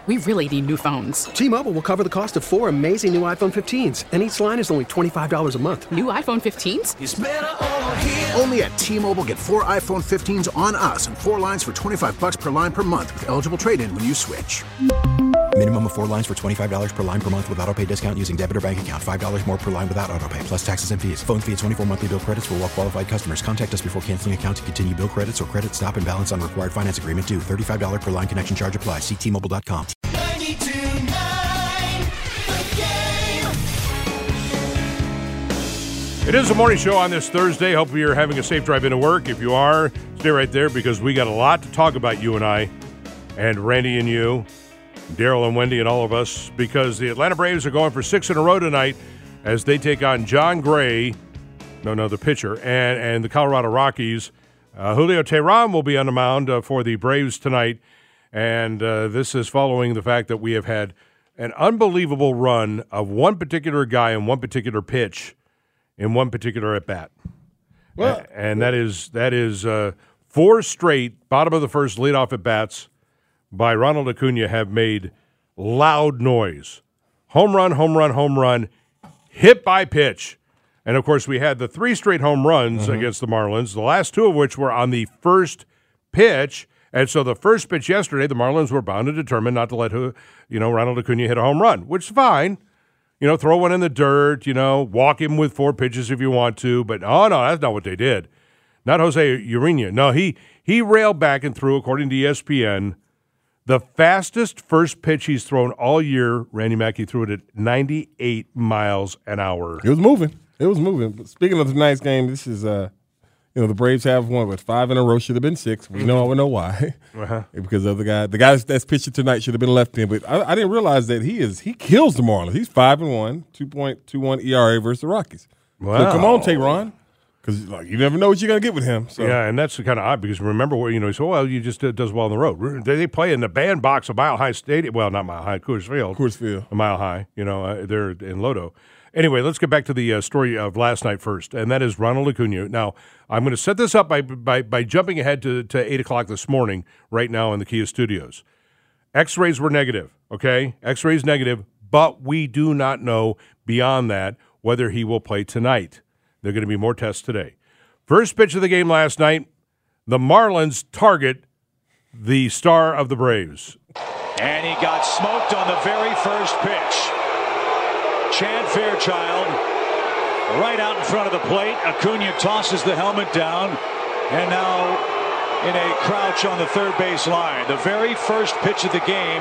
We really need new phones. T-Mobile will cover the cost of 4 amazing new iPhone 15s, and each line is only $25 a month. New iPhone 15s? It's better over here. Only at T-Mobile, get 4 iPhone 15s on us and 4 lines for $25 per line per month with eligible trade-in when you switch. Minimum of 4 lines for $25 per line per month with autopay discount using debit or bank account. $5 more per line without autopay, plus taxes and fees. Phone fee at 24 monthly bill credits for well-qualified customers. Contact us before canceling account to continue bill credits or credit stop and balance on required finance agreement due. $35 per line connection charge applies. See T-Mobile.com. 92.9 The Game. It is a morning show on this Thursday. Hope you're having a safe drive into work. If you are, stay right there because we got a lot to talk about, you and I, and Randy and you, Daryl and Wendy and all of us, because the Atlanta Braves are going for 6 in a row tonight as they take on John Gray, the pitcher, and the Colorado Rockies. Julio Teheran will be on the mound for the Braves tonight, and this is following the fact that we have had an unbelievable run of one particular guy and one particular pitch in one particular at-bat. Well, and that is 4 straight bottom of the first leadoff at-bats by Ronald Acuna have made loud noise. Home run, home run, home run, hit by pitch. And, of course, we had the 3 straight home runs against the Marlins, the last 2 of which were on the first pitch. And so the first pitch yesterday, the Marlins were bound and determined not to let Ronald Acuna hit a home run, which is fine. Throw one in the dirt, walk him with 4 pitches if you want to. But, no, that's not what they did. Not Jose Urena. No, he railed back and threw, according to ESPN, the fastest first pitch he's thrown all year. Randy Mackey threw it at 98 miles an hour. It was moving. But speaking of tonight's game, this is, the Braves have won with 5 in a row. Should have been 6. We know why. Because of the guy that's pitching tonight should have been left in. But I didn't realize that he kills the Marlins. He's 5-1, 2.21 ERA versus the Rockies. Wow. So come on, Teheran. Because you never know what you're going to get with him. So. Yeah, and that's kind of odd because remember where he said, well, you just does well on the road. They play in the bandbox of Mile High Stadium. Well, not Mile High, Coors Field. A Mile High, they're in Lodo. Anyway, let's get back to the story of last night first, and that is Ronald Acuna. Now, I'm going to set this up by jumping ahead to 8 o'clock this morning right now in the Kia Studios. X-rays were negative, okay? X-rays negative, but we do not know beyond that whether he will play tonight. There are going to be more tests today. First pitch of the game last night, the Marlins target the star of the Braves. And he got smoked on the very first pitch. Chad Fairchild right out in front of the plate. Acuna tosses the helmet down and now in a crouch on the third base line. The very first pitch of the game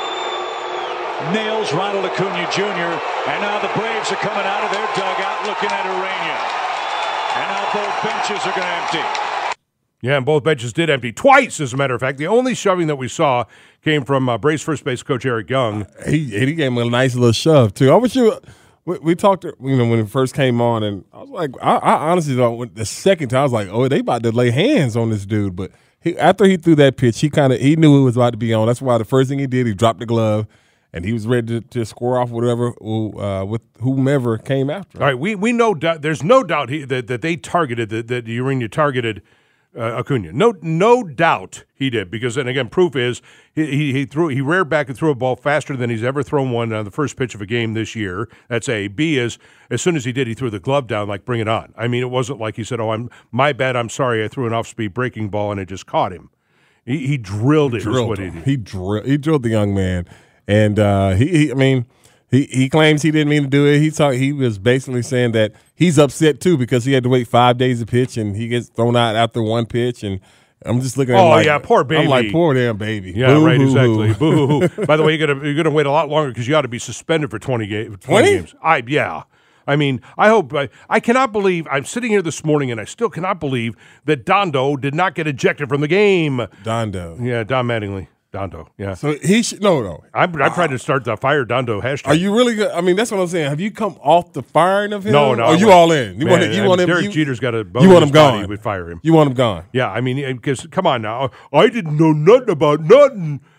nails Ronald Acuna Jr. And now the Braves are coming out of their dugout looking at Urena. And now both benches are going to empty. Yeah, and both benches did empty twice, as a matter of fact. The only shoving that we saw came from Braves first base coach Eric Young. He gave him a nice little shove, too. I wish we talked, when it first came on, and I was like, I honestly thought the second time, I was like, oh, they about to lay hands on this dude. But after he threw that pitch, he knew it was about to be on. That's why the first thing he did, he dropped the glove. And he was ready to score off whatever with whomever came after him. All right, we know there's no doubt that they targeted that Urena targeted Acuna. No doubt he did because, and again, proof is he reared back and threw a ball faster than he's ever thrown one on the first pitch of a game this year. That's A. B is as soon as he did, he threw the glove down like bring it on. I mean, it wasn't like he said, "Oh, my bad, I'm sorry, I threw an off-speed breaking ball and it just caught him." He drilled it. Is what he did. He drilled the young man. And he claims he didn't mean to do it. He was basically saying that he's upset too because he had to wait 5 days to pitch and he gets thrown out after one pitch. And I'm just looking at him like, yeah, poor baby. I'm like, poor damn baby. Yeah, boo, right, hoo, exactly. Hoo. Boo. By the way, you're gonna wait a lot longer because you ought to be suspended for 20 games. Yeah. I mean, I cannot believe I'm sitting here this morning and I still cannot believe that Dondo did not get ejected from the game. Dondo. Yeah, Don Mattingly. Dondo, yeah. So he should no. I'm trying to start the fire Dondo hashtag. Are you really good? I mean, that's what I'm saying. Have you come off the firing of him? No. Are you all in? You want him? Derek Jeter's got a bone. You want him gone? Would fire him. You want him gone? Yeah, I mean, because come on now, I didn't know nothing about nothing.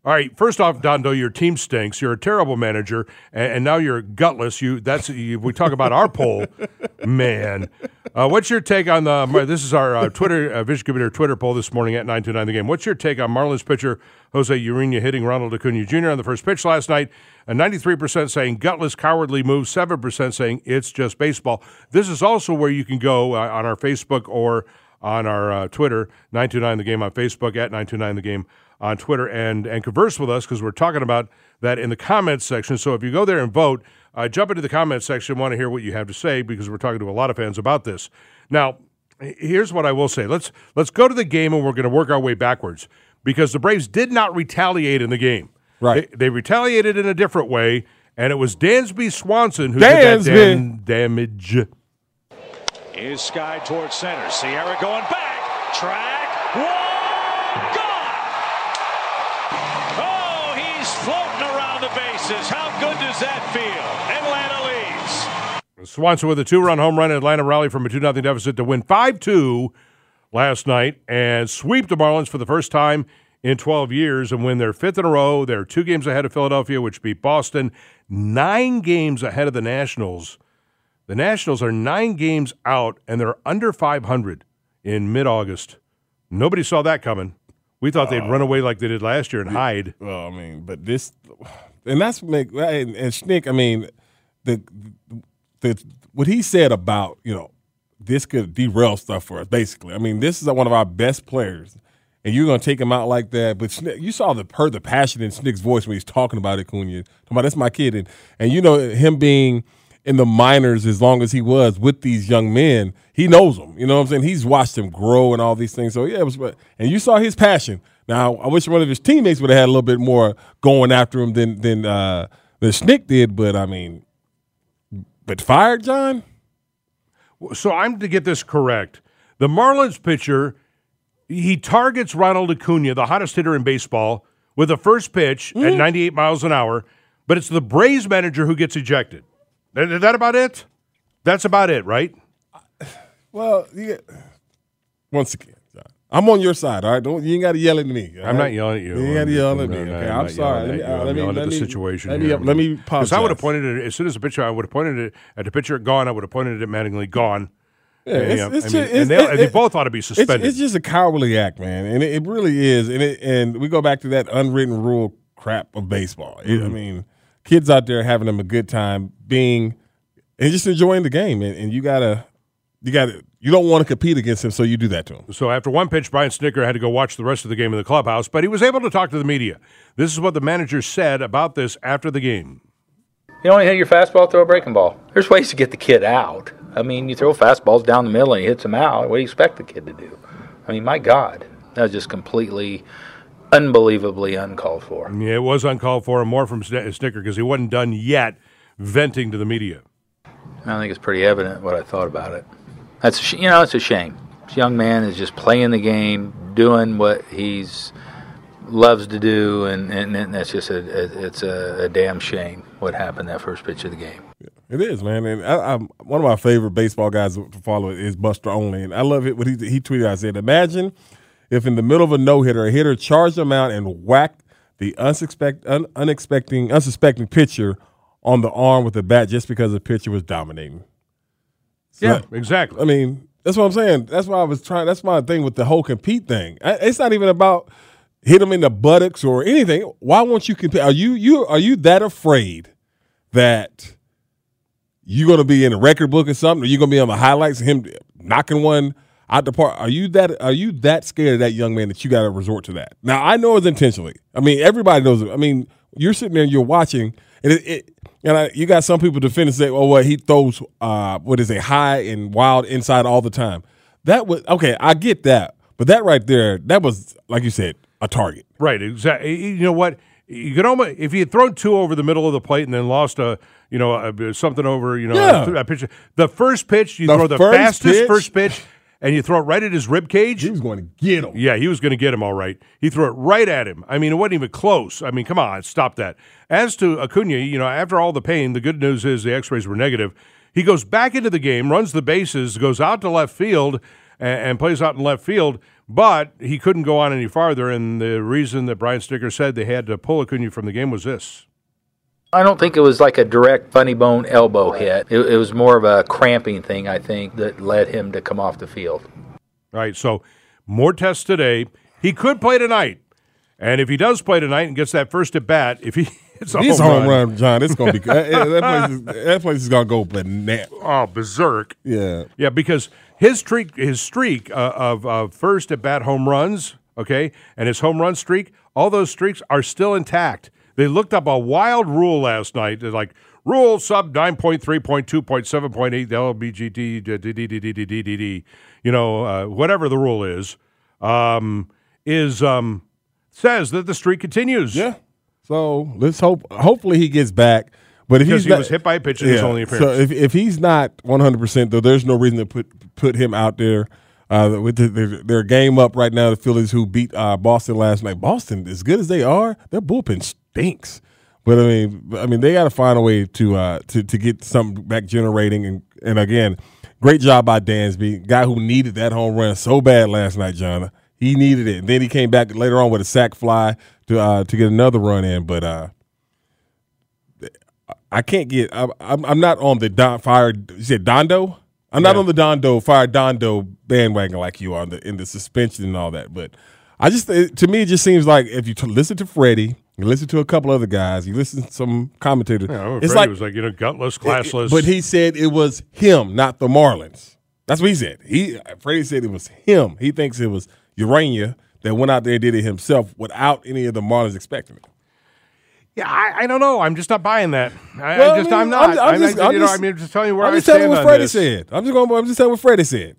All right, first off, Dondo, your team stinks. You're a terrible manager, and now you're gutless. We talk about our poll, man. What's your take on this is our Twitter Vision Computer Twitter poll this morning at 929 The Game. What's your take on Marlins pitcher Jose Urena hitting Ronald Acuna Jr. on the first pitch last night? 93% saying gutless, cowardly move. 7% saying it's just baseball. This is also where you can go on our Facebook or on our Twitter, 929 The Game on Facebook, at 929 The Game on Twitter, and converse with us, because we're talking about that in the comments section. So if you go there and vote, jump into the comments section. Want to hear what you have to say, because we're talking to a lot of fans about this. Now, here's what I will say. Let's go to the game, and we're going to work our way backwards, because the Braves did not retaliate in the game. Right. They retaliated in a different way, and it was Dansby Swanson who did that damage. Is Sky towards center. Sierra going back. Track. One. Gone. Oh, he's floating around the bases. How good does that feel? Atlanta leads. Swanson with a 2-run home run. Atlanta rallied from a 2-0 deficit to win 5-2 last night and sweep the Marlins for the first time in 12 years and win their 5th in a row. They're 2 games ahead of Philadelphia, which beat Boston, 9 games ahead of the Nationals. The Nationals are 9 games out, and they're under 500 in mid-August. Nobody saw that coming. We thought they'd run away like they did last year and hide. Well, I mean, but this, and that's and Schnick. I mean, the what he said about this could derail stuff for us. Basically, I mean, this is one of our best players, and you're going to take him out like that. But Schnick, you saw heard the passion in Schnick's voice when he's talking about Acuna. Talking about, that's my kid, and him being in the minors as long as he was with these young men, he knows them. You know what I'm saying? He's watched them grow and all these things. So, yeah, and you saw his passion. Now, I wish one of his teammates would have had a little bit more going after him than Schnick did, but fired, John? So I'm to get this correct. The Marlins pitcher, he targets Ronald Acuna, the hottest hitter in baseball, with a first pitch at 98 miles an hour, but it's the Braves manager who gets ejected. Is that about it? That's about it, right? Well, once again, John, I'm on your side, all right? You ain't got to yell at me. I'm not yelling at you. You ain't got to yell at me, okay? I'm sorry. I'm yelling at the situation. Let me pause. Because I would have pointed it, as soon as the pitcher, I would have pointed it at the pitcher gone, I would have pointed it at Mattingly gone. Yeah, they both ought to be suspended. It's just a cowardly act, man, and it really is. And we go back to that unwritten rule crap of baseball. I mean, kids out there having them a good time, and just enjoying the game, and you don't want to compete against him, so you do that to him. So after one pitch, Brian Snitker had to go watch the rest of the game in the clubhouse, but he was able to talk to the media. This is what the manager said about this after the game. You only hit your fastball, throw a breaking ball. There's ways to get the kid out. I mean, you throw fastballs down the middle and he hits them out. What do you expect the kid to do? I mean, my God, that was just completely, unbelievably uncalled for. Yeah, it was uncalled for, and more from Snitker because he wasn't done yet venting to the media. I think it's pretty evident what I thought about it. It's a shame. This young man is just playing the game, doing what he's loves to do, and that's just a damn shame what happened that first pitch of the game. Yeah, it is, man. And I'm one of my favorite baseball guys to follow is Buster Olney, and I love it what he tweeted. I said, imagine if in the middle of a no-hitter, a hitter charged him out and whacked the unsuspecting pitcher on the arm with the bat just because the pitcher was dominating. So, yeah, exactly. I mean, that's what I'm saying. That's why I was trying. That's my thing with the whole compete thing. It's not even about hit him in the buttocks or anything. Why won't you compete? Are you that afraid that you're going to be in a record book or something? Or you going to be on the highlights of him knocking one out the park? Are you that scared of that young man that you got to resort to that? Now I know it's intentionally. I mean, everybody knows it. I mean, you're sitting there and you're watching, and you got some people defend and say, "Oh, well, he throws high and wild inside all the time." That was okay. I get that, but that right there, that was like you said, a target. Right. Exactly. You know what? You could almost, if you had thrown two over the middle of the plate and then lost something over, a pitch. The first pitch, you throw the fastest first pitch, and you throw it right at his rib cage. He was going to get him. Yeah, he was going to get him all right. He threw it right at him. I mean, it wasn't even close. I mean, come on, stop that. As to Acuna, after all the pain, the good news is the X-rays were negative. He goes back into the game, runs the bases, goes out to left field, and plays out in left field. But he couldn't go on any farther, and the reason that Brian Snitker said they had to pull Acuna from the game was this. I don't think it was like a direct funny bone elbow hit. It was more of a cramping thing, I think, that led him to come off the field. All right, so more tests today. He could play tonight. And if he does play tonight and gets that first at bat, if he hits a home run, John, it's going to be that place is going to go bananas. Oh, berserk. Yeah. Yeah, because his streak of first at bat home runs, okay, and his home run streak, all those streaks are still intact. They looked up a wild rule last night. They're like, rule sub 9.3.2.7.8 LBGT, whatever the rule is says that the streak continues. Yeah. So let's hope. Hopefully he gets back. But if because he was hit by a pitch in his only appearance. So if he's not 100%, though, there's no reason to put him out there. With their game up right now, the Phillies who beat Boston last night. Boston, as good as they are, their bullpen stinks. But I mean, they got to find a way to get something back generating. And again, great job by Dansby, guy who needed that home run so bad last night, John. He needed it. And then he came back later on with a sac fly to get another run in. But I can't get. I'm not on the you said Dondo. I'm not on the Dondo bandwagon like you are in the suspension and all that. But to me, it just seems like if you listen to Freddie, you listen to a couple other guys, you listen to some commentators. Yeah, it's Freddie was like, gutless, classless. But he said it was him, not the Marlins. That's what he said. Freddie said it was him. He thinks it was Urania that went out there and did it himself without any of the Marlins expecting it. Yeah, I don't know. I'm just not buying that. I'm just telling you where I stand on this. I'm just telling what Freddie said. I'm just telling what Freddie said.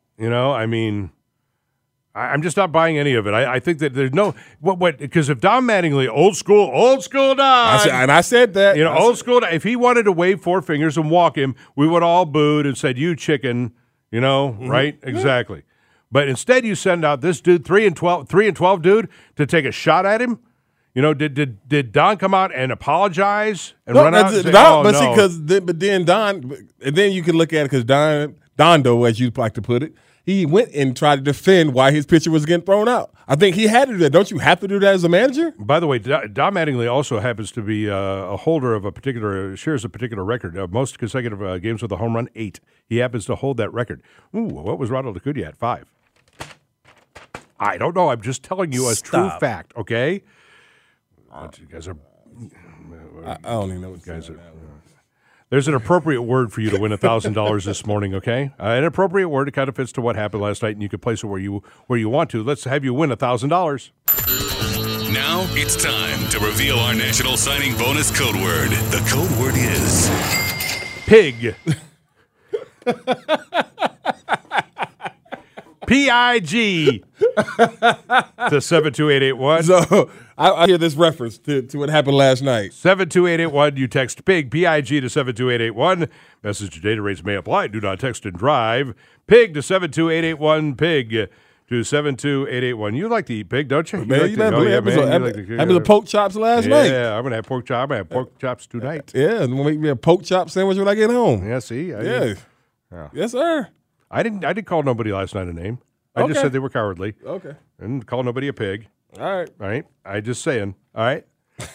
I'm just not buying any of it. I think that there's no because if Don Mattingly, old school Don, I said that. Old school. If he wanted to wave four fingers and walk him, we would all booed and said, "You chicken," right? Yeah. Exactly. But instead, you send out this dude 3 and 12 dude to take a shot at him. Did Don come out and apologize and run out? And say, then you can look at it because Dondo, as you like to put it, he went and tried to defend why his pitcher was getting thrown out. I think he had to do that. Don't you have to do that as a manager? By the way, Don Mattingly also happens to be a holder of shares a particular record of most consecutive games with a home run, 8. He happens to hold that record. Ooh, what was Ronald Acuna at? 5. I don't know. I'm just telling you a true fact, okay? You guys are. I don't even know what guys are. There's an appropriate word for you to win $1,000 this morning, okay? An appropriate word. It kind of fits to what happened last night, and you can place it where you want to. Let's have you win $1,000. Now it's time to reveal our national signing bonus code word. The code word is pig. PIG to 72881. So I hear this reference to what happened last night. 72881. You text PIG, PIG to 72881. Message data rates may apply. Do not text and drive. PIG to 72881. PIG to 72881. You like to eat pig, don't you? Having the pork chops last night. Yeah, I'm going to have pork chops. I'm going to have pork chops tonight. Yeah, and we'll make me a pork chop sandwich when I get home. Yeah, see? Yeah. Yes, sir. I didn't call nobody last night a name. I just said they were cowardly. Okay. And call nobody a pig. All right. I just saying. All right.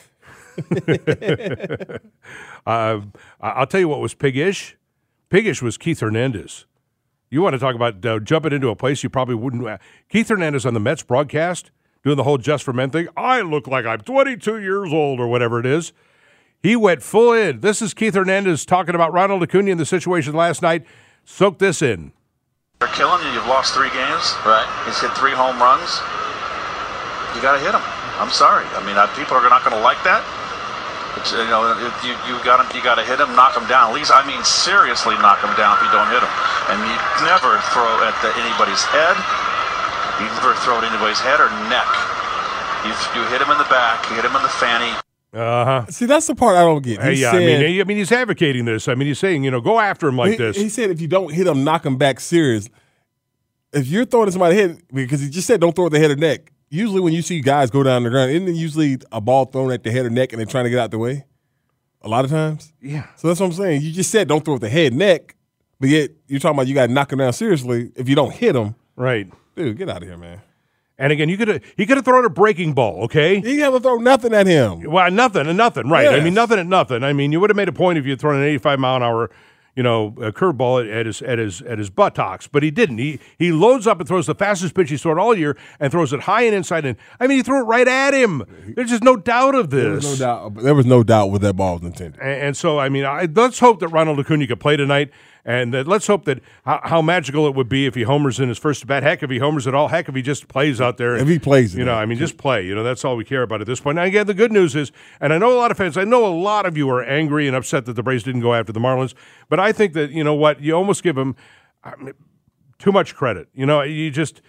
I'll tell you what was piggish. Piggish was Keith Hernandez. You want to talk about jumping into a place you probably wouldn't. Keith Hernandez on the Mets broadcast doing the whole Just for Men thing. I look like I'm 22 years old or whatever it is. He went full in. This is Keith Hernandez talking about Ronald Acuna and the situation last night. Soak this in. They're killing you. You've lost 3 games. Right. He's hit 3 home runs. You got to hit him. I'm sorry. I mean, people are not going to like that. But, you got to hit him, knock him down. At least, I mean, seriously knock him down if you don't hit him. And you never throw at anybody's head. You never throw at anybody's head or neck. You hit him in the back. You hit him in the fanny. See, that's the part I don't get. I mean, he's advocating this. I mean, he's saying, go after him like this. He said if you don't hit him, knock him back serious. If you're throwing at somebody's head, because he just said don't throw at the head or neck. Usually when you see guys go down the ground, isn't it usually a ball thrown at the head or neck and they're trying to get out the way? A lot of times? Yeah. So that's what I'm saying. You just said don't throw at the head, neck, but yet you're talking about you got to knock him down seriously if you don't hit him. Right. Dude, get out of here, man. And again, he could have thrown a breaking ball, okay? He never throw nothing at him. Well, nothing, right. Yes. I mean, nothing at nothing. I mean, you would have made a point if you had thrown an 85-mile-an-hour, a curveball at his buttocks, but he didn't. He loads up and throws the fastest pitch he's thrown all year and throws it high and inside. And I mean, he threw it right at him. There's just no doubt of this. There was no doubt what that ball was intended. And so, I mean, let's hope that Ronald Acuna could play tonight. And let's hope that how magical it would be if he homers in his first bat. Heck, if he homers at all. Heck, if he just plays out there. If he plays, just play. That's all we care about at this point. Now, again, the good news is, and I know a lot of fans, I know a lot of you are angry and upset that the Braves didn't go after the Marlins, but I think that, you know what, you almost give them too much credit. You just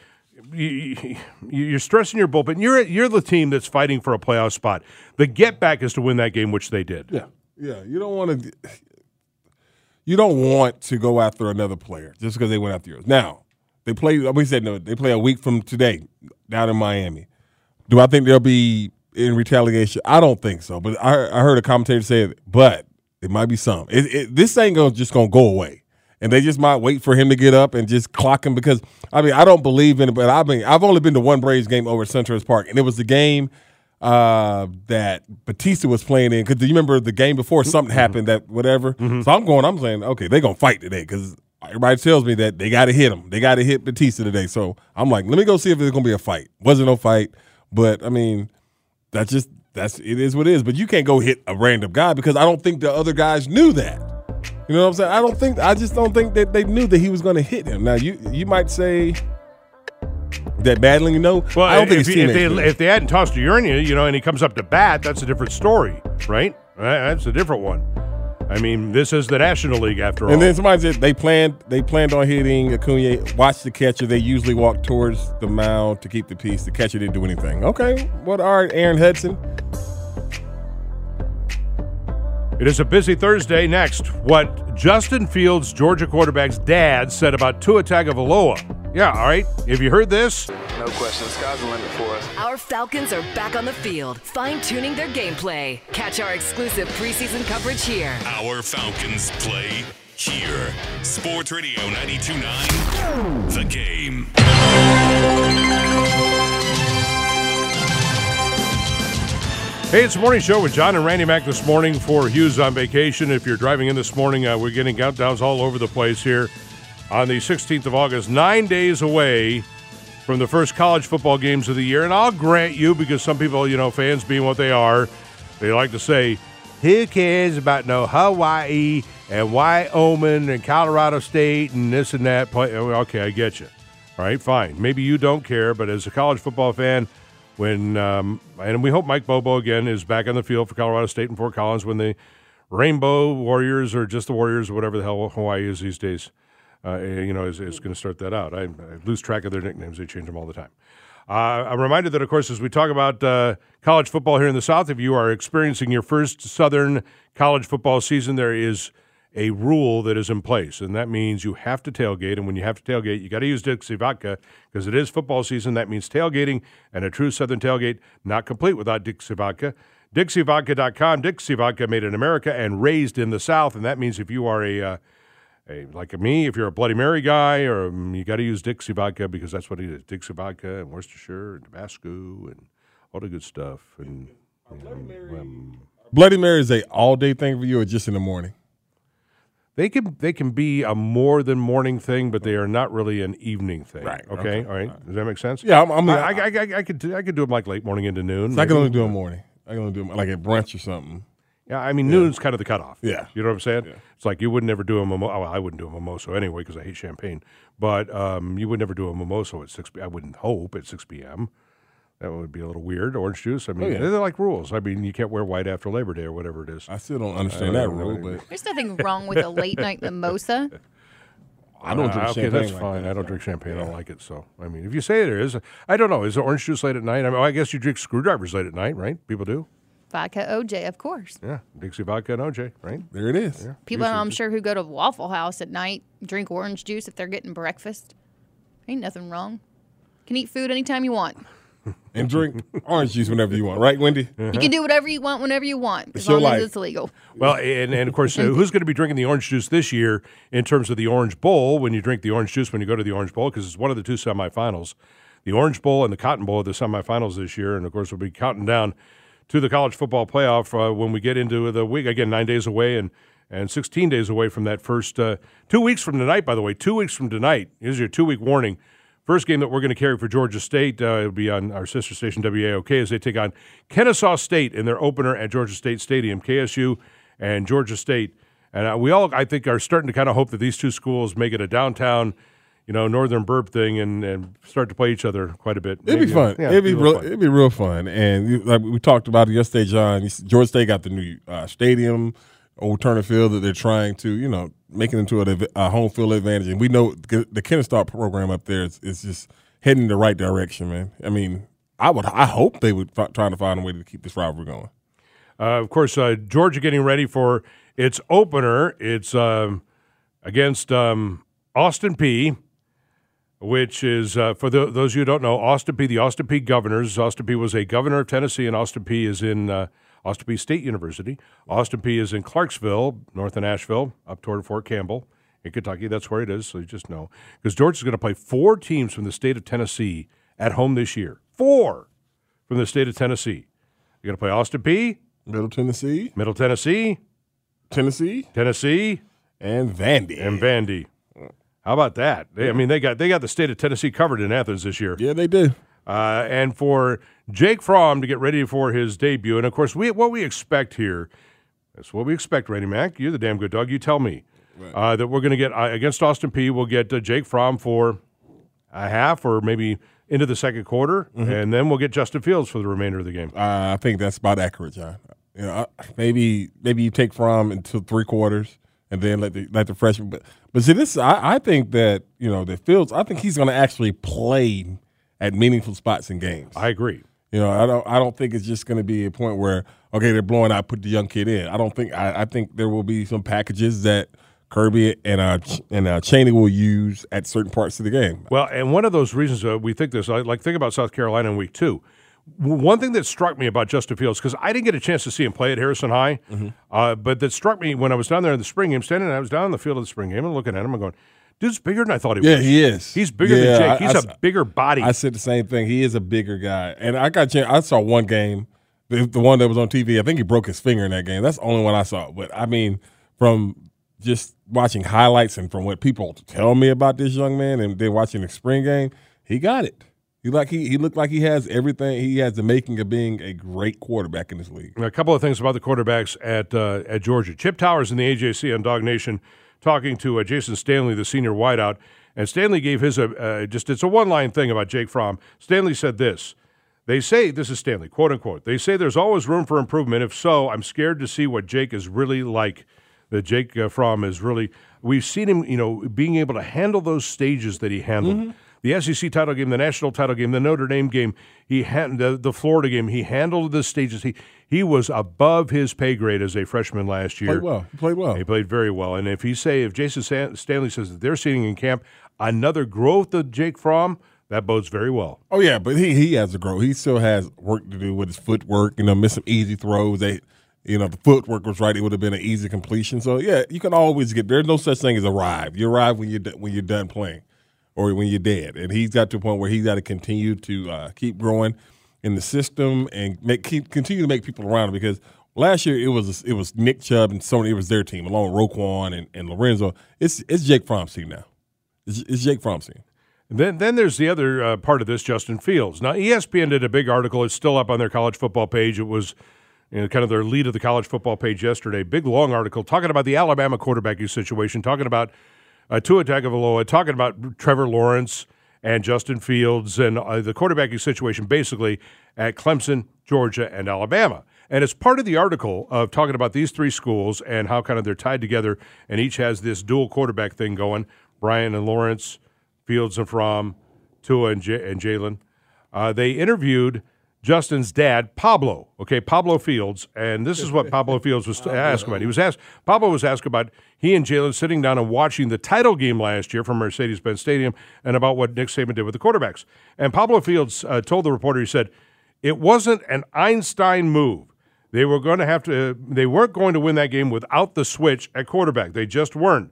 you're stressing your bullpen. You're the team that's fighting for a playoff spot. The get back is to win that game, which they did. Yeah. You don't want to. You don't want to go after another player just because they went after yours. Now, they play a week from today down in Miami. Do I think they'll be in retaliation? I don't think so. But I heard a commentator say it, but it might be some. This ain't just going to go away. And they just might wait for him to get up and just clock him because, I don't believe in it, but I've only been to one Braves game over at SunTrust Park, and it was the game that Batista was playing in, because do you remember the game before something happened that whatever? Mm-hmm. So I'm saying, okay, they're going to fight today because everybody tells me that they got to hit him. They got to hit Batista today. So I'm like, let me go see if there's going to be a fight. Wasn't no fight, but it is what it is. But you can't go hit a random guy because I don't think the other guys knew that. You know what I'm saying? I just don't think that they knew that he was going to hit him. Now you might say that battling, well, I don't think if they hadn't tossed a Urania, and he comes up to bat, that's a different story, right? That's a different one. I mean, this is the National League after all. And then somebody said they planned on hitting Acuna. Watch the catcher. They usually walk towards the mound to keep the peace. The catcher didn't do anything. Okay, all right, Aaron Hudson. It is a busy Thursday. Next, what Justin Fields, Georgia quarterback's dad, said about Tua Tagovailoa. Yeah, all right. Have you heard this? No question. The sky's the limit for us. Our Falcons are back on the field, fine-tuning their gameplay. Catch our exclusive preseason coverage here. Our Falcons play here. Sports Radio 92.9, The Game. Hey, it's the morning show with John and Randy Mack this morning for Hughes on vacation. If you're driving in this morning, we're getting countdowns all over the place here on the 16th of August, 9 days away from the first college football games of the year. And I'll grant you, because some people, fans being what they are, they like to say, who cares about Hawaii and Wyoming and Colorado State and this and that? Okay, I get you. All right, fine. Maybe you don't care, but as a college football fan, and we hope Mike Bobo again is back on the field for Colorado State and Fort Collins when the Rainbow Warriors, or just the Warriors, or whatever the hell Hawaii is these days, is going to start that out. I lose track of their nicknames. They change them all the time. I'm reminded that, of course, as we talk about college football here in the South, if you are experiencing your first Southern college football season, there is a rule that is in place, and that means you have to tailgate, and when you have to tailgate, you got to use Dixie Vodka, because it is football season. That means tailgating, and a true Southern tailgate not complete without Dixie Vodka. DixieVodka.com. Dixie Vodka, made in America and raised in the South, and that means if you are like me, if you're a Bloody Mary guy, or you got to use Dixie Vodka, because that's what it is. Dixie Vodka and Worcestershire and Tabasco and all the good stuff. And Bloody Mary is a all-day thing for you, or just in the morning? They can be a more than morning thing, but they are not really an evening thing. Right. Okay. All right. Does that make sense? Yeah. I could do them like late morning into noon. I can only do them morning. I can only do them like at brunch or something. Yeah. I mean, noon's kind of the cutoff. Yeah. You know what I'm saying? Yeah. It's like you would never do a mimosa. Well, I wouldn't do a mimosa anyway because I hate champagne. But you would never do a mimosa at 6 p.m. I wouldn't hope at 6 p.m. That would be a little weird. Orange juice. I mean, they're like rules. I mean, you can't wear white after Labor Day or whatever it is. I still don't understand that rule. But there's nothing wrong with a late night mimosa. I don't drink champagne. Okay, that's fine. I don't drink champagne. I don't like it. So, I mean, if you say there is, I don't know. Is there orange juice late at night? I mean, I guess you drink screwdrivers late at night, right? People do. Vodka OJ, of course. Yeah, Dixie Vodka and OJ, right? There it is. Yeah. People, I'm sure, who go to Waffle House at night drink orange juice if they're getting breakfast. Ain't nothing wrong. Can eat food anytime you want. And drink orange juice whenever you want, right, Wendy? You can do whatever you want whenever you want, as long as it's legal. Well, and of course, who's going to be drinking the orange juice this year in terms of the Orange Bowl when you drink the orange juice when you go to the Orange Bowl, because it's one of the two semifinals. the Orange Bowl and the Cotton Bowl at the semifinals this year. And, of course, we'll be counting down to the college football playoff when we get into the week. Again, 9 days away and 16 days away from that first 2 weeks from tonight, by the way. 2 weeks from tonight. Here's your 2-week warning. First game that we're going to carry for Georgia State, it'll be on our sister station WAOK, as they take on Kennesaw State in their opener at Georgia State Stadium. KSU and Georgia State. And we all, I think, are starting to kind of hope that these two schools make it a downtown, northern burp thing and start to play each other quite a bit. It'd be fun. Yeah, it'd be real fun. And like we talked about it yesterday, John. Georgia State got the new stadium, Old Turner Field, that they're trying to, make it into a home field advantage. And we know the Kennesaw program up there is just heading in the right direction, man. I mean, I hope they would try to find a way to keep this rivalry going. Of course, Georgia getting ready for its opener. It's against Austin Peay, which is, for those of you who don't know, Austin Peay, the Austin Peay Governors. Austin Peay was a governor of Tennessee, and Austin Peay is in Austin Peay State University. Austin Peay is in Clarksville, north of Nashville, up toward Fort Campbell in Kentucky. That's where it is, so you just know. Because Georgia's going to play 4 teams from the state of Tennessee at home this year. 4 from the state of Tennessee. You're going to play Austin Peay. Middle Tennessee. Tennessee. And Vandy. How about that? They got the state of Tennessee covered in Athens this year. Yeah, they do. And for Jake Fromm to get ready for his debut, and of course, what we expect here, that's what we expect, Randy Mack. You're the damn good dog. You tell me that we're going to get against Austin Peay. We'll get Jake Fromm for a half or maybe into the second quarter, and then we'll get Justin Fields for the remainder of the game. I think that's about accurate, John. Maybe you take Fromm into 3 quarters and then let the freshman. But see, this I think that that Fields. I think he's going to actually play at meaningful spots in games. I agree. I don't think it's just going to be a point where they're blowing out, put the young kid in. I don't think. I think there will be some packages that Kirby and Chaney will use at certain parts of the game. Well, and one of those reasons we think this, think about South Carolina in week 2. One thing that struck me about Justin Fields, because I didn't get a chance to see him play at Harrison High, but that struck me when I was down there in the spring game, I was down in the field of the spring game and looking at him and going, dude's bigger than I thought he was. Yeah, he is. He's bigger than Jake. He's a bigger body. I said the same thing. He is a bigger guy. And I saw one game, the one that was on TV. I think he broke his finger in that game. That's the only one I saw. But, from just watching highlights and from what people tell me about this young man and then watching the spring game, he got it. He looked like he has everything. He has the making of being a great quarterback in this league. A couple of things about the quarterbacks at Georgia. Chip Towers in the AJC on Dog Nation talking to Jason Stanley, the senior wideout, and Stanley gave his it's a one-line thing about Jake Fromm. Stanley said this. They say, this is Stanley, quote unquote, they say there's always room for improvement. If so, I'm scared to see what Jake is really like. That Jake Fromm is really, we've seen him, being able to handle those stages that he handled. The SEC title game, the national title game, the Notre Dame game, the Florida game, he handled the stages. He was above his pay grade as a freshman last year. He played well. He played very well. And if Jason Stanley says that they're seeing in camp another growth of Jake Fromm, that bodes very well. Oh, yeah, but he has to grow. He still has work to do with his footwork, miss some easy throws. The footwork was right. It would have been an easy completion. So, yeah, you can always there's no such thing as arrive. You arrive when you're done playing or when you're dead. And he's got to a point where he's got to continue to keep growing in the system and continue to make people around him, because last year it was Nick Chubb and Sony. It was their team along with Roquan and Lorenzo. It's Jake Fromm's team now. It's Jake Fromm's team. Then there's the other part of this, Justin Fields. Now, ESPN did a big article. It's still up on their college football page. It was kind of their lead of the college football page yesterday. Big, long article talking about the Alabama quarterbacking situation, talking about Tua Tagovailoa, talking about Trevor Lawrence and Justin Fields and the quarterbacking situation basically at Clemson, Georgia, and Alabama. And it's part of the article of talking about these 3 schools and how kind of they're tied together, and each has this dual quarterback thing going, Brian and Lawrence, Fields and Fromm, Tua and Jalen. They interviewed Justin's dad, Pablo Fields, and this is what Pablo Fields was asked about. Pablo was asked about he and Jalen sitting down and watching the title game last year from Mercedes-Benz Stadium and about what Nick Saban did with the quarterbacks. And Pablo Fields told the reporter, he said, it wasn't an Einstein move. They weren't going to win that game without the switch at quarterback. They just weren't.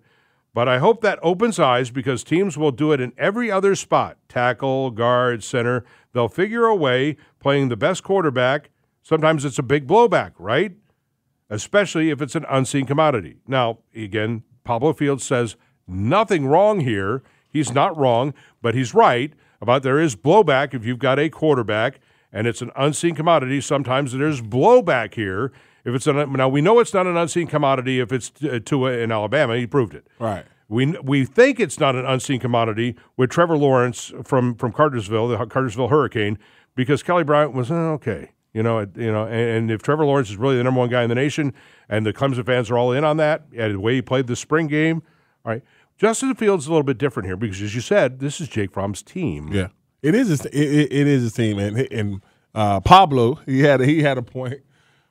But I hope that opens eyes because teams will do it in every other spot, tackle, guard, center. They'll figure a way playing the best quarterback. Sometimes it's a big blowback, right? Especially if it's an unseen commodity. Now, again, Pablo Fields says nothing wrong here. He's not wrong, but he's right about there is blowback if you've got a quarterback and it's an unseen commodity. Sometimes there's blowback here. If it's now we know it's not an unseen commodity if it's Tua in Alabama. He proved it. Right. We think it's not an unseen commodity with Trevor Lawrence from Cartersville, the Cartersville Hurricane, because Kelly Bryant was okay. And if Trevor Lawrence is really the number one guy in the nation, and the Clemson fans are all in on that, and the way he played the spring game, all right. Justin Fields is a little bit different here because, as you said, this is Jake Fromm's team. Yeah, it is. It is his team, and Pablo he had a point.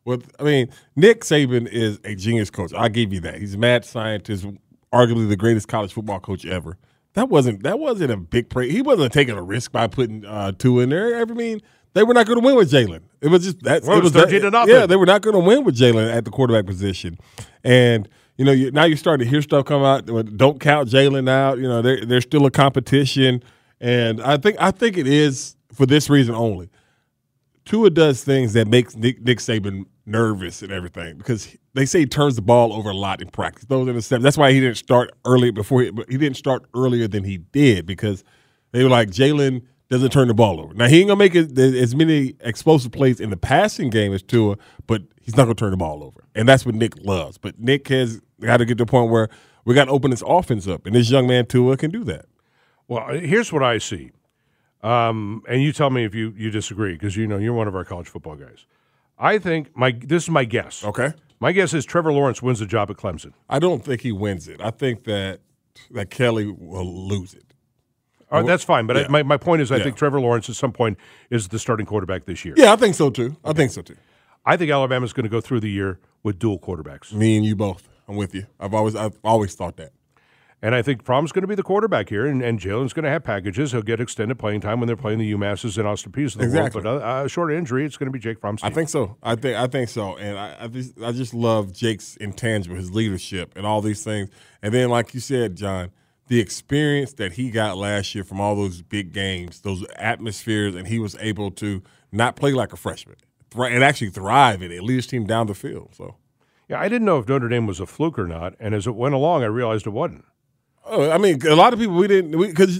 Nick Saban is a genius coach. I'll give you that. He's a mad scientist, arguably the greatest college football coach ever. That wasn't a big praise. He wasn't taking a risk by putting Tua in there. They were not going to win with Jalen. It was just that. Well, it was 13-0. Yeah, they were not going to win with Jalen at the quarterback position. And now you're starting to hear stuff come out. Don't count Jalen out. There's still a competition, and I think it is for this reason only. Tua does things that makes Nick Saban nervous and everything because they say he turns the ball over a lot in practice. Those interceptions. That's why he didn't start early he didn't start earlier than he did because they were like Jalen doesn't turn the ball over. Now he ain't gonna make as many explosive plays in the passing game as Tua, but he's not gonna turn the ball over, and that's what Nick loves. But Nick has got to get to the point where we got to open this offense up, and this young man Tua can do that. Well, here's what I see. And you tell me if you disagree, because you're one of our college football guys. I think this is my guess. Okay. My guess is Trevor Lawrence wins the job at Clemson. I don't think he wins it. I think that Kelly will lose it. All right, that's fine, but yeah. my point is I think Trevor Lawrence at some point is the starting quarterback this year. Yeah, I think so too. I think so too. I think Alabama's going to go through the year with dual quarterbacks. Me and you both. I'm with you. I've always thought that. And I think From's going to be the quarterback here, and Jalen's going to have packages. He'll get extended playing time when they're playing the UMasses and Austin Peay's of the world. But a short injury, it's going to be Jake From's team. I think so. I think so. And I just love Jake's intangible, his leadership, and all these things. And then, like you said, John, the experience that he got last year from all those big games, those atmospheres, and he was able to not play like a freshman and actually thrive in it, lead his team down the field. So, yeah, I didn't know if Notre Dame was a fluke or not, and as it went along, I realized it wasn't. Oh, I mean, a lot of people we didn't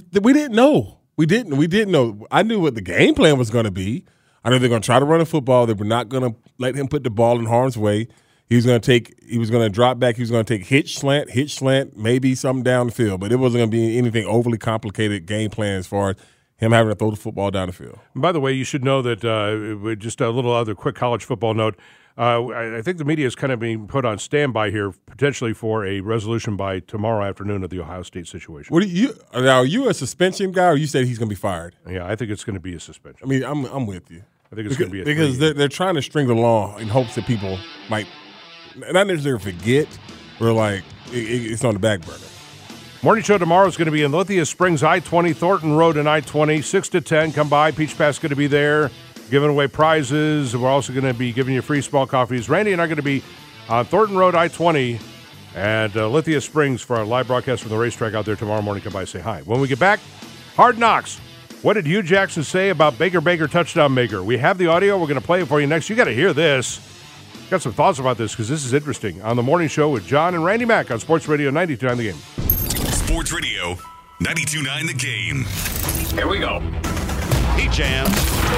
know. We didn't know. I knew what the game plan was going to be. I knew they're going to try to run a football. They were not going to let him put the ball in harm's way. He was going to drop back. He was going to take hitch slant, maybe something down the field. But it wasn't going to be anything overly complicated game plan as far as him having to throw the football down the field. And by the way, you should know that just a little other quick college football note. I think the media is kind of being put on standby here, potentially for a resolution by tomorrow afternoon of the Ohio State situation. Are you a suspension guy, or you said he's going to be fired? Yeah, I think it's going to be a suspension. I mean, I'm with you. I think it's going to be because they're trying to string the law in hopes that people might not necessarily forget, or like it's on the back burner. Morning show tomorrow is going to be in Lithia Springs, I-20, Thornton Road and I-20, 6 to 10. Come by. Peach Pass is going to be there, giving away prizes. We're also going to be giving you free small coffees. Randy and I are going to be on Thornton Road, I-20, and Lithia Springs for our live broadcast from the racetrack out there tomorrow morning. Come by, say hi. When we get back, Hard Knocks. What did Hugh Jackson say about Baker touchdown maker? We have the audio. We're going to play it for you next. You got to hear this. Got some thoughts about this because this is interesting. On the morning show with John and Randy Mack on Sports Radio 92.9 The Game. Sports Radio 92.9 The Game. Here we go. He jams.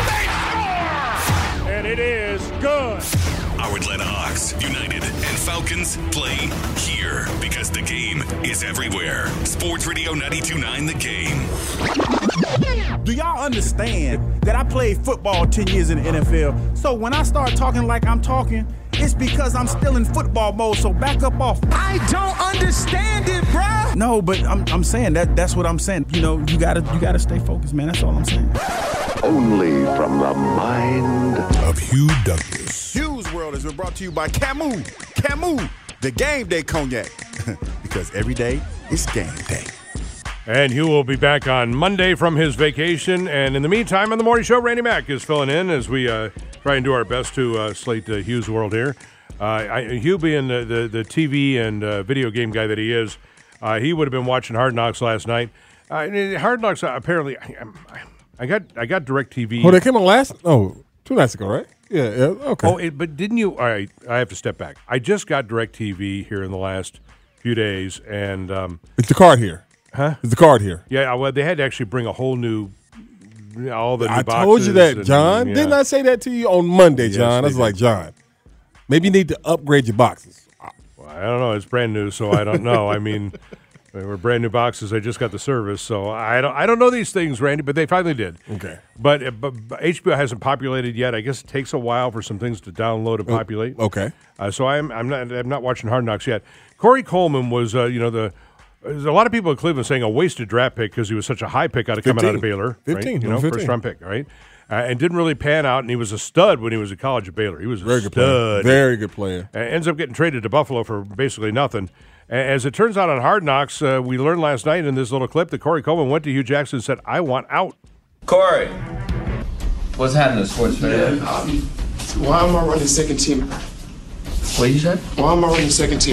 And it is good. Our Atlanta Hawks, United, and Falcons play here because the game is everywhere. Sports Radio 92.9 The Game. Do y'all understand that I played football 10 years in the NFL? So when I start talking like I'm talking, it's because I'm still in football mode, so back up off. I don't understand it, bro. No, but I'm saying that's what I'm saying. You gotta stay focused, man. That's all I'm saying. Only from the mind of Hugh Douglas. Hugh's World has been brought to you by Camus. Camus, the game day cognac. Because every day is game day. And Hugh will be back on Monday from his vacation. And in the meantime, on the morning show, Randy Mack is filling in as we try and do our best to slate Hugh's World here. Hugh being the TV and video game guy that he is, He would have been watching Hard Knocks last night. Hard Knocks, apparently, I got DirecTV. Oh, they came on 2 nights ago, right? Yeah, okay. Oh, but didn't you? All right, I have to step back. I just got DirecTV here in the last few days, and it's the card here. Huh? It's the card here. Yeah, well, they had to actually bring a whole new, all the new I boxes. told you that, John. Yeah. Didn't I say that to you on Monday, Yes, John? I was they like, did. John, maybe you need to upgrade your boxes. Well, I don't know. It's brand new, so I don't know. I mean, they were brand new boxes. I just got the service, so I don't know these things, Randy. But they finally did. Okay. But HBO hasn't populated yet. I guess it takes a while for some things to download and populate. Okay. So I'm not watching Hard Knocks yet. Corey Coleman was there's a lot of people in Cleveland saying a wasted draft pick because he was such a high pick coming out of Baylor. 15, right? 15. First round pick, right? And didn't really pan out, and he was a stud when he was at college at Baylor. He was Very a good player. stud. Very good player. Ends up getting traded to Buffalo for basically nothing. As it turns out on Hard Knocks, we learned last night in this little clip that Corey Coleman went to Hugh Jackson and said, I want out. Corey, what's happening, sports fan? Why am I running second team? What you said? Why am I running second team?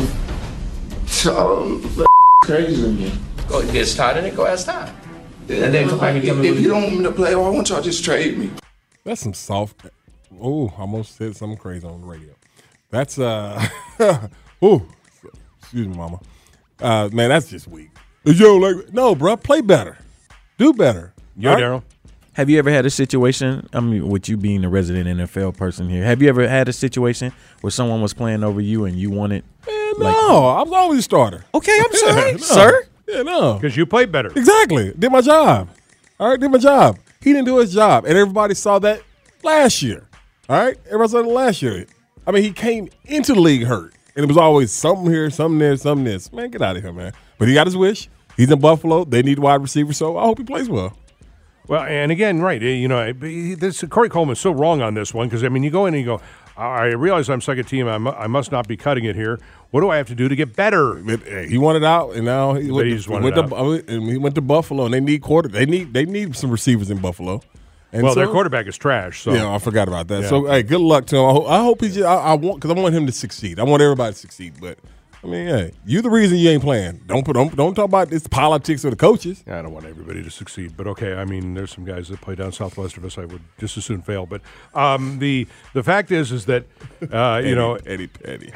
Crazy to me. Go get started and go ask Todd. And then come back and tell me. If you don't want me to play, why won't y'all just trade me? That's some soft. Oh, almost said something crazy on the radio. That's excuse me, mama. Man, that's just weak. No, bro, play better, do better. Yo, Daryl. Have you ever had a situation, I mean, with you being a resident NFL person here, have you ever had a situation where someone was playing over you and you wanted? No, I was always a starter. Okay, I'm sorry, No. sir. Yeah, no. Because you played better. Exactly. Did my job. All right, did my job. He didn't do his job, and everybody saw that last year. All right, everybody saw that last year. I mean, he came into the league hurt, and it was always something here, something there, something this. Man, get out of here, man. But he got his wish. He's in Buffalo. They need wide receiver, so I hope he plays well. Well, and again, right, Corey Coleman's so wrong on this one because, I mean, you go in and you go, I realize I'm second team. I must not be cutting it here. What do I have to do to get better? He wanted out, and now he went to Buffalo, and they need They need some receivers in Buffalo. And their quarterback is trash. So yeah, I forgot about that. Yeah. So hey, good luck to him. I hope he's. I want him to succeed. I want everybody to succeed. But I mean, hey, you the reason you ain't playing. Don't talk about this politics of the coaches. I don't want everybody to succeed, but okay. I mean, there's some guys that play down southwest of us. I would just as soon fail. But the fact is that Eddie Petty.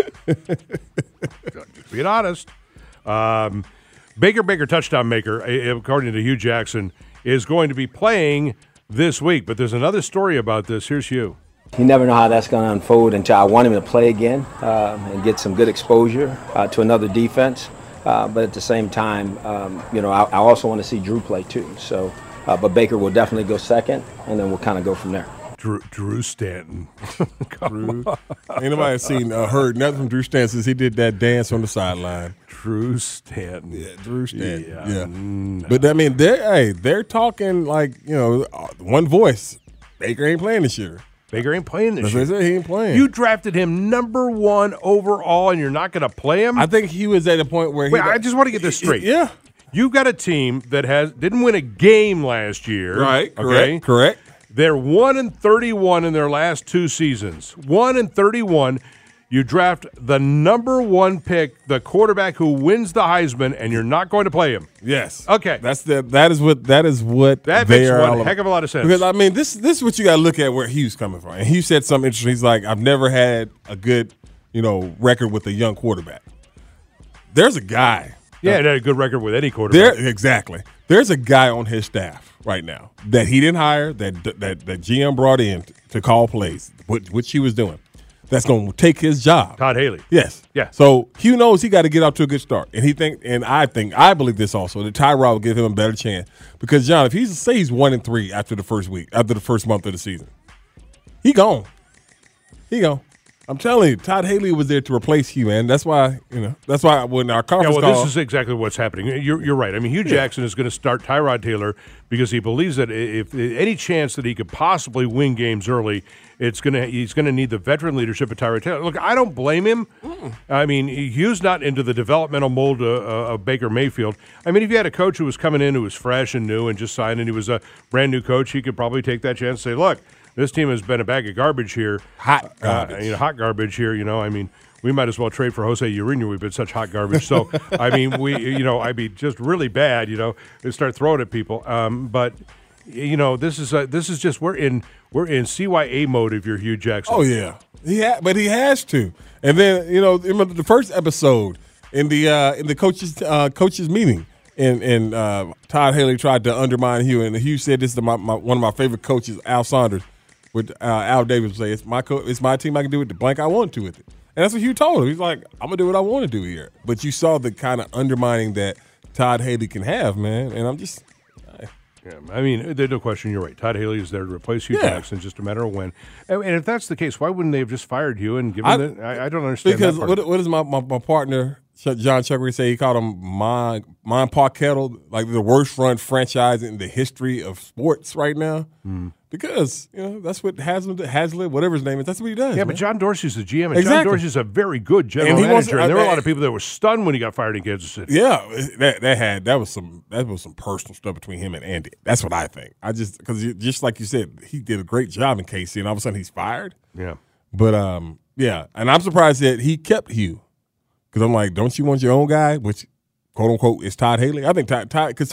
Just being honest. Baker touchdown maker, according to Hugh Jackson, is going to be playing this week. But there's another story about this. Here's Hugh. You never know how that's going to unfold until I want him to play again and get some good exposure to another defense. But at the same time, I also want to see Drew play too. So, but Baker will definitely go second, and then we'll kind of go from there. Drew Stanton. Ain't nobody heard nothing from Drew Stanton since he did that dance on the sideline. Drew Stanton. Yeah, Drew Stanton. Yeah. No. But I mean, they're talking like one voice. Baker ain't playing this year. Baker ain't playing this year. year. He ain't playing. You drafted him number 1 overall, and you're not going to play him? I think he was at a point where I just want to get this straight. Yeah. You've got a team that didn't win a game last year. Right. Okay? Correct. They're 1-31 in their last 2 seasons. 1-31. You draft the number 1 pick, the quarterback who wins the Heisman, and you're not going to play him. Yes. Okay. That is what that makes one heck of a lot of sense. Because I mean, this is what you got to look at where Hugh's coming from. And Hugh said something interesting. He's like, I've never had a good, record with a young quarterback. There's a guy. Yeah, he had a good record with any quarterback. Exactly. There's a guy on his staff right now that he didn't hire, that GM brought in to call plays, which he was doing. That's going to take his job. Todd Haley. Yes. Yeah. So Hugh knows he got to get off to a good start, and I believe this also that Tyrod will give him a better chance because John, if he's 1-3 after the first week, after the first month of the season, he gone. I'm telling you, Todd Haley was there to replace Hugh, man. That's why when our conference call. This is exactly what's happening. You're right. I mean, Hugh Jackson is going to start Tyrod Taylor because he believes that if any chance that he could possibly win games early, he's going to need the veteran leadership of Tyrod Taylor. Look, I don't blame him. I mean, Hugh's not into the developmental mold of Baker Mayfield. I mean, if you had a coach who was coming in who was fresh and new and just signed and he was a brand new coach, he could probably take that chance and say, look, This team has been a bag of garbage here. Hot garbage. Hot garbage here. I mean, we might as well trade for Jose Urena. We've been such hot garbage. So, I mean, just really bad, they start throwing at people. But, this is just, we're in CYA mode if you're Hugh Jackson. Oh, yeah. But he has to. And then, remember the first episode in the coaches meeting, and Todd Haley tried to undermine Hugh, and Hugh said, "This is one of my favorite coaches, Al Saunders." With Al Davis say, "It's my team. I can do it the blank I want to with it." And that's what Hugh told him. He's like, "I'm gonna do what I want to do here." But you saw the kind of undermining that Todd Haley can have, man. And I'm just. Yeah, I mean, there's no question. You're right. Todd Haley is there to replace Hugh Jackson, just a matter of when. And if that's the case, why wouldn't they have just fired Hugh and given it? I don't understand. Because that part. what does my partner John Chuckery say? He called him Mon Parkettle, like the worst run franchise in the history of sports right now. Because that's what Hazlitt, whatever his name is, that's what he does. Yeah, man. but John Dorsey's the GM, and Exactly. John Dorsey's a very good general manager. And there were a lot of people that were stunned when he got fired in Kansas City. Yeah, that was some personal stuff between him and Andy. That's what I think. Because just like you said, he did a great job in KC, and all of a sudden he's fired. Yeah, but and I'm surprised that he kept Hugh, because I'm like, don't you want your own guy, which quote unquote is Todd Haley? I think Todd, because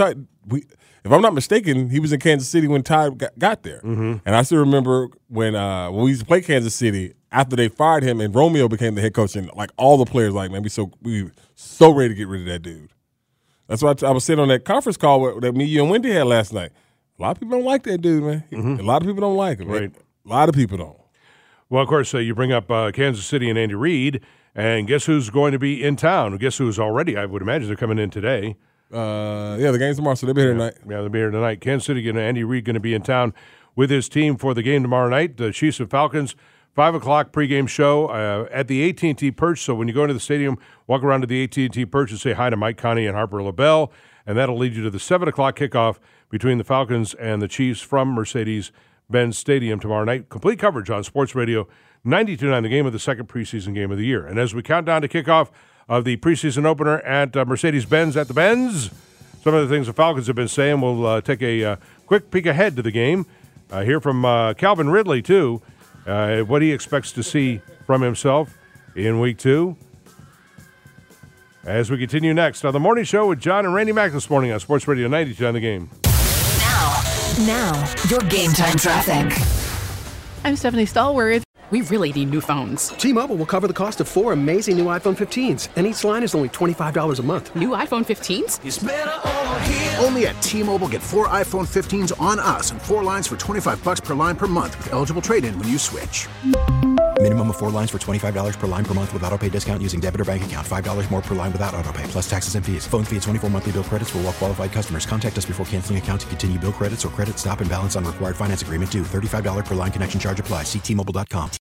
if I'm not mistaken, he was in Kansas City when Todd got there. Mm-hmm. And I still remember when we used to play Kansas City, after they fired him and Romeo became the head coach, and like all the players, like, man, we were so ready to get rid of that dude. That's why I was sitting on that conference call that me, you, and Wendy had last night. A lot of people don't like that dude, man. Mm-hmm. A lot of people don't like him. Right. A lot of people don't. Well, of course, you bring up Kansas City and Andy Reid, and guess who's going to be in town? Guess who's already? I would imagine they're coming in today. The game's tomorrow, so they'll be here tonight. Yeah, they'll be here tonight. Kansas City and Andy Reid going to be in town with his team for the game tomorrow night. The Chiefs and Falcons, 5 o'clock pregame show at the AT&T Perch. So when you go into the stadium, walk around to the AT&T Perch and say hi to Mike Connie and Harper LaBelle, and that'll lead you to the 7 o'clock kickoff between the Falcons and the Chiefs from Mercedes-Benz Stadium tomorrow night. Complete coverage on Sports Radio 92.9, the game of the second preseason game of the year. And as we count down to kickoff of the preseason opener at Mercedes-Benz at the Benz, some of the things the Falcons have been saying. We'll take a quick peek ahead to the game. Hear from Calvin Ridley, too, what he expects to see from himself in Week 2. As we continue next on The Morning Show with John and Randy Mack this morning on Sports Radio 92 on the game. Now, your game time traffic. I'm Stephanie Stallworth. We really need new phones. T-Mobile will cover the cost of 4 amazing new iPhone 15s, and each line is only $25 a month. New iPhone 15s? It's better over here. Only at T-Mobile, get 4 iPhone 15s on us and 4 lines for $25 per line per month with eligible trade-in when you switch. Minimum of 4 lines for $25 per line per month with autopay discount using debit or bank account. $5 more per line without autopay, plus taxes and fees. Phone fee at 24 monthly bill credits for well-qualified customers. Contact us before canceling account to continue bill credits or credit stop and balance on required finance agreement due. $35 per line connection charge applies. See T-Mobile.com.